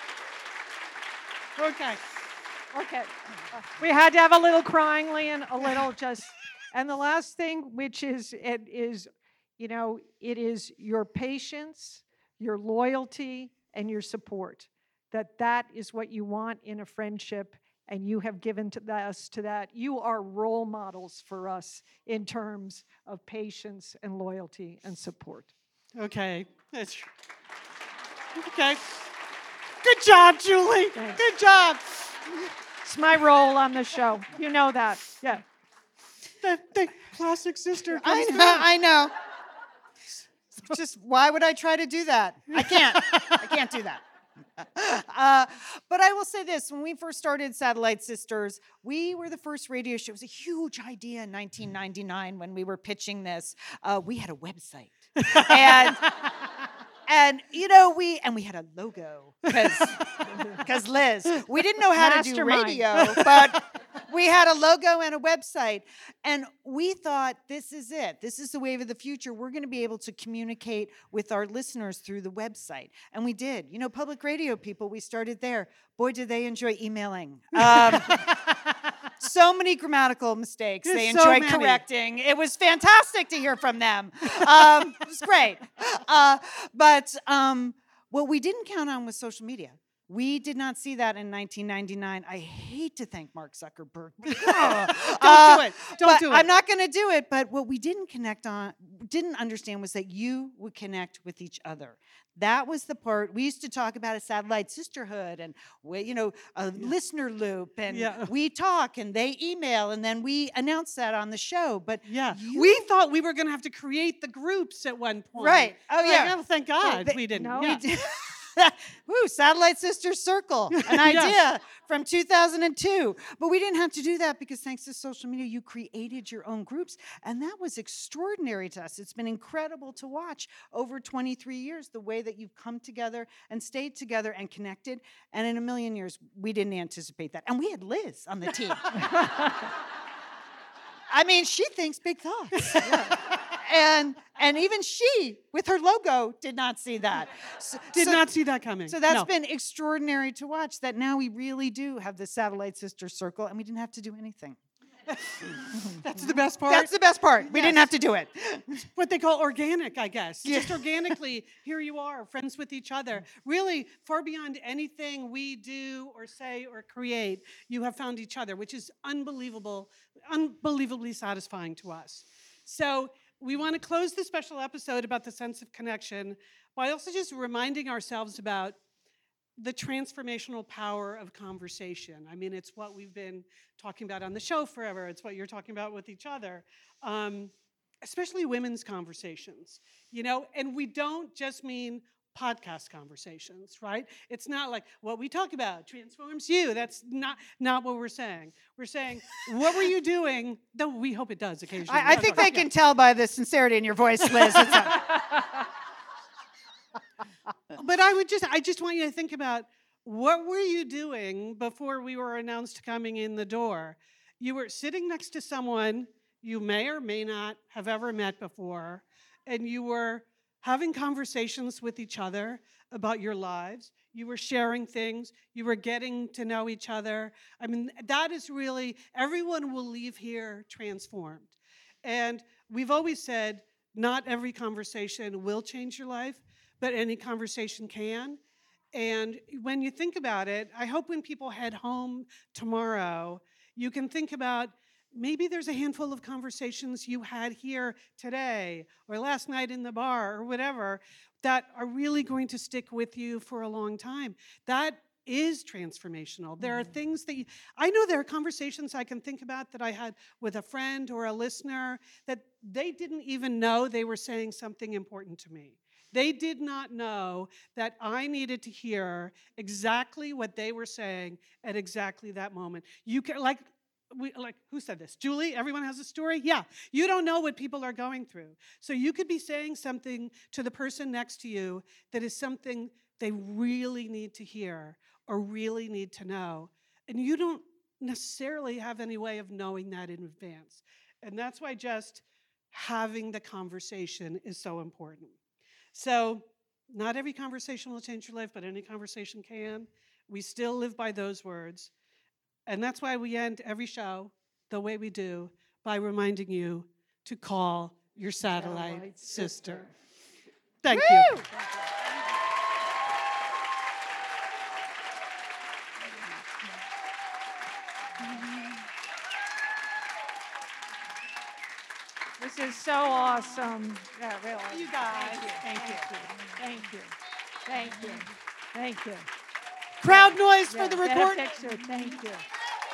Okay. Okay. We had to have a little crying, Leanne, a little just. And the last thing, which is, it is, you know, it is your patience, your loyalty, and your support. That that is what you want in a friendship, and you have given to us to that. You are role models for us in terms of patience and loyalty and support. Okay. That's okay. Good job, Julie. Thanks. Good job. It's my role on the show. You know that. Yeah. The, the classic sister. I comes know. through. I know. Just why would I try to do that? I can't. I can't do that. Uh, but I will say this, when we first started Satellite Sisters, we were the first radio show. It was a huge idea in nineteen ninety-nine when we were pitching this. Uh, we had a website. and and you know, we and we had a logo because Liz, we didn't know how Mastermind. to do radio, but we had a logo and a website. And we thought, this is it. This is the wave of the future. We're going to be able to communicate with our listeners through the website. And we did. You know, public radio people, we started there. Boy, did they enjoy emailing. Um, so many grammatical mistakes There's they so enjoyed many. correcting. It was fantastic to hear from them. Um, it was great. Uh, but um, what we didn't count on was social media. We did not see that in nineteen ninety-nine. I hate to thank Mark Zuckerberg. Don't Uh, do it. Don't but do it. I'm not going to do it. But what we didn't connect on, didn't understand was that you would connect with each other. That was the part. We used to talk about a satellite sisterhood and, we, you know, a listener loop. And Yeah. we talk and they email and then we announce that on the show. But Yeah, you- we thought we were going to have to create the groups at one point. Right. Oh, Like, yeah. oh, thank God they- we didn't. No. Yeah. We did. Woo, Satellite Sisters Circle, an idea Yes. from two thousand two. But we didn't have to do that because thanks to social media, you created your own groups. And that was extraordinary to us. It's been incredible to watch over twenty-three years, the way that you've come together and stayed together and connected. And in a million years, we didn't anticipate that. And we had Liz on the team. I mean, she thinks big thoughts. And and even she, with her logo, did not see that. So, Did so- not see that coming. so that's No. been extraordinary to watch, that now we really do have the Satellite Sister Circle, and we didn't have to do anything. That's the best part. That's the best part. We didn't Yes. have to do it. what they call organic, I guess. Yeah. Just organically, here you are, friends with each other. Really, far beyond anything we do or say or create, you have found each other, which is unbelievable, unbelievably satisfying to us. So we want to close this special episode about the sense of connection by also just reminding ourselves about the transformational power of conversation. I mean, it's what we've been talking about on the show forever. It's what you're talking about with each other, um, especially women's conversations, you know? And we don't just mean podcast conversations, right? It's not like what we talk about transforms you. That's not, not what we're saying. We're saying, what were you doing? Though we hope it does occasionally. I, I No, think no, they yeah. can tell by the sincerity in your voice, Liz. It's a- But I would just, I just want you to think about, what were you doing before we were announced coming in the door? You were sitting next to someone you may or may not have ever met before, and you were having conversations with each other about your lives. You were sharing things. You were getting to know each other. I mean, that is really, everyone will leave here transformed. And we've always said, not every conversation will change your life, but any conversation can. And when you think about it, I hope when people head home tomorrow, you can think about, maybe there's a handful of conversations you had here today or last night in the bar or whatever that are really going to stick with you for a long time. That is transformational. There are things that you, I know there are conversations I can think about that I had with a friend or a listener that they didn't even know they were saying something important to me. They did not know that I needed to hear exactly what they were saying at exactly that moment. You can, like, we, like, who said this? Julie, everyone has a story? Yeah. You don't know what people are going through. So you could be saying something to the person next to you that is something they really need to hear or really need to know. And you don't necessarily have any way of knowing that in advance. And that's why just having the conversation is so important. So not every conversation will change your life, but any conversation can. We still live by those words. And that's why we end every show the way we do, by reminding you to call your satellite, Satellite sister. sister. Thank you. Woo! This is so awesome. Yeah, really. You guys. Thank you. Thank you. Thank you. Thank you. Crowd noise Yeah, for the get a record. picture. Thank you.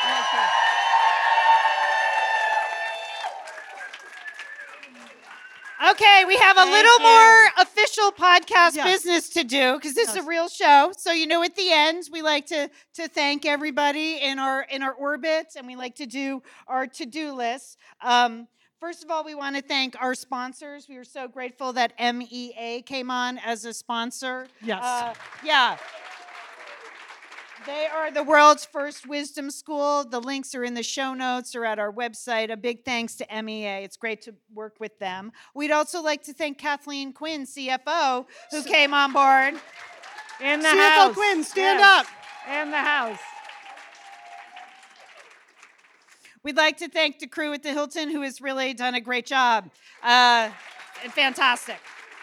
Okay, we have a Thank little you. more official podcast Yes. business to do because this is Yes. a real show. So you know, at the end, we like to to thank everybody in our in our orbit, and we like to do our to do list. Um, first of all, we want to thank our sponsors. We are so grateful that M E A came on as a sponsor. Yes. Uh, yeah. They are the world's first wisdom school. The links are in the show notes or at our website. A big thanks to M E A. It's great to work with them. We'd also like to thank Kathleen Quinn, C F O, who came on board. In the C F O house. Quinn, stand Yes. up. In the house. We'd like to thank the crew at the Hilton, who has really done a great job. Uh, fantastic.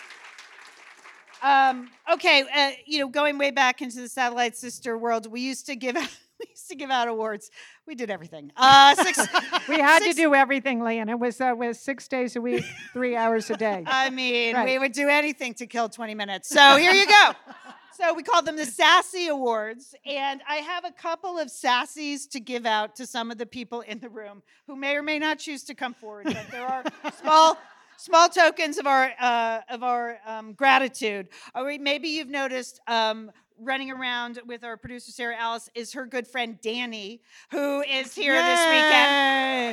Um, okay, uh, you know, going way back into the Satellite Sister world, we used to give out, we used to give out awards. We did everything. Uh, six, We had six- to do everything, Leanne. It was uh, was six days a week, three hours a day. I mean, Right. we would do anything to kill twenty minutes. So here you go. So we call them the Sassy Awards. And I have a couple of sassies to give out to some of the people in the room who may or may not choose to come forward. But there are small small tokens of our uh, of our um, gratitude. Or we- maybe you've noticed um, running around with our producer, Sarah Alice, is her good friend, Danny, who is here this weekend. Yay.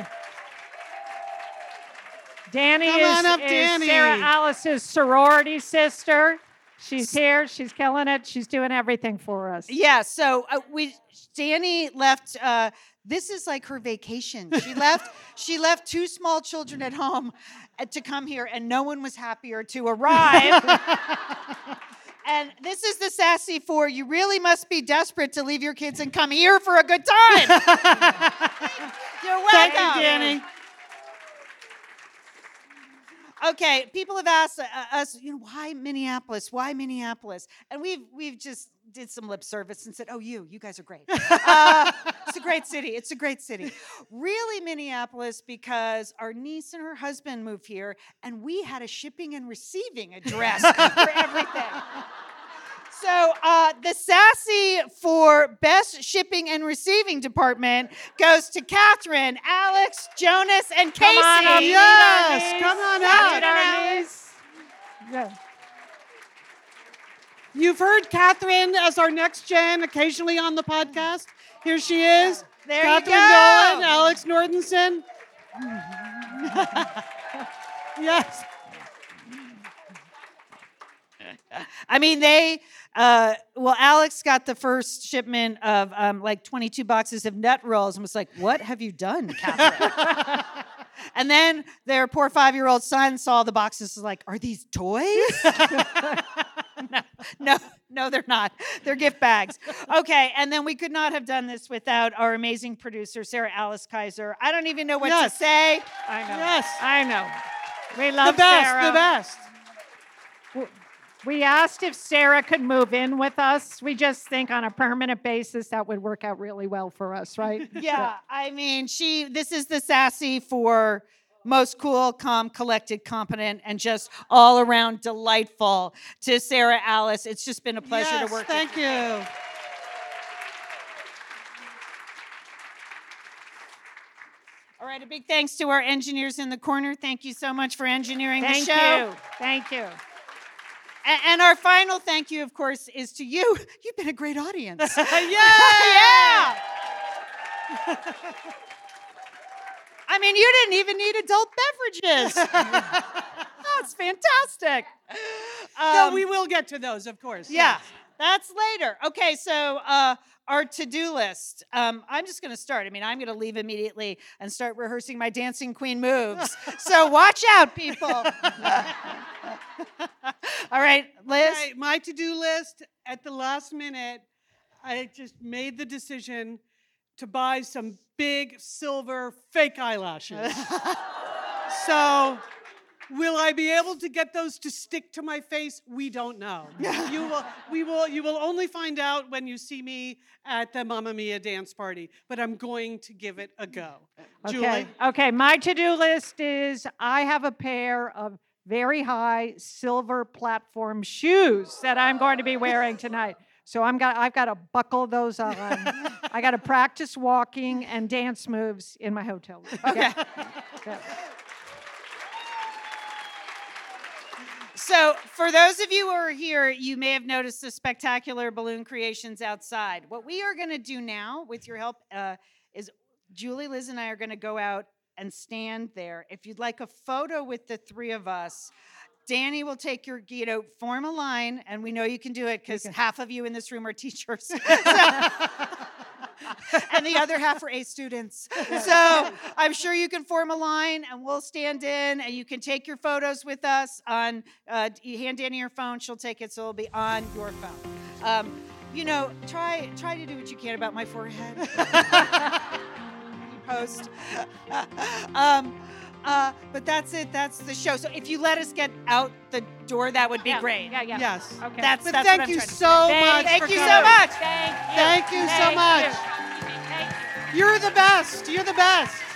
Danny Come is, on up, is Danny. Sarah Alice's sorority sister. She's here. She's killing it. She's doing everything for us. Yeah, so uh, we Danny left. Uh, this is like her vacation. She left. She left two small children at home uh, to come here, and no one was happier to arrive. And this is the sassy for you. Really must be desperate to leave your kids and come here for a good time. You're welcome, Thank you, Danny. Okay, people have asked uh, us, you know, why Minneapolis? Why Minneapolis? And we've we've just did some lip service and said, oh, you, you guys are great. Uh, it's a great city. It's a great city. Really, Minneapolis, because our niece and her husband moved here, and we had a shipping and receiving address for everything. So uh, the sassy for best shipping and receiving department goes to Catherine, Alex, Jonas, and Casey. Come on up, Yes, meet our niece. come on Meet up. our niece. Yeah. You've heard Catherine as our next gen occasionally on the podcast. Here she is. There Catherine you go. Dolan, Alex Nordenson. Yes. I mean, they, uh, well, Alex got the first shipment of um, like twenty-two boxes of nut rolls and was like, what have you done, Catherine? And then their poor five-year-old son saw the boxes and was like, are these toys? no, no, no, they're not. They're gift bags. Okay, and then we could not have done this without our amazing producer, Sarah Alice Kaiser. I don't even know what Yes. to say. I know. Yes. I know. We The love best, Sarah. the best. We asked if Sarah could move in with us. We just think on a permanent basis that would work out really well for us, right? Yeah, I mean, she, this is the sassy for most cool, calm, collected, competent, and just all around delightful to Sarah Alice. It's just been a pleasure Yes, to work thank with you. you. All right, a big thanks to our engineers in the corner. Thank you so much for engineering Thank the show. you. Thank you. A- And our final thank you, of course, is to you. You've been a great audience. Yeah. Yeah. I mean, you didn't even need adult beverages. That's fantastic. No, Um, we will get to those, of course. yeah, yes. that's later. Okay, so uh, our to-do list. Um, I'm just going to start. I mean, I'm going to leave immediately and start rehearsing my dancing queen moves. So watch out, people. All right, Liz. Okay, my to-do list at the last minute, I just made the decision to buy some big silver fake eyelashes. So, will I be able to get those to stick to my face? We don't know. You will, we will, you will only find out when you see me at the Mamma Mia dance party. But I'm going to give it a go. Okay. Julie? Okay. My to-do list is I have a pair of very high silver platform shoes that I'm going to be wearing tonight. So I'm got I've got to buckle those on. I got to practice walking and dance moves in my hotel room. Okay. Yeah. So, for those of you who are here, you may have noticed the spectacular balloon creations outside. What we are going to do now, with your help, uh, is Julie, Liz, and I are going to go out and stand there. If you'd like a photo with the three of us, Danny will take your, you know, form a line, and we know you can do it because half of you in this room are teachers. And the other half are A students. So I'm sure you can form a line, and we'll stand in, and you can take your photos with us on, uh, you hand Danny your phone, she'll take it, so it'll be on your phone. Um, you know, try try to do what you can about my forehead. Post. um, uh, but that's it. That's the show. So if you let us get out the door, that would be Yeah, great. Yeah, yeah. Yes. Okay. That's, But that's thank what I'm you trying to so say. much. Thank for you so coming. much. Thank you. Thank you so Thank much. you. Thank you. You're the best. You're the best.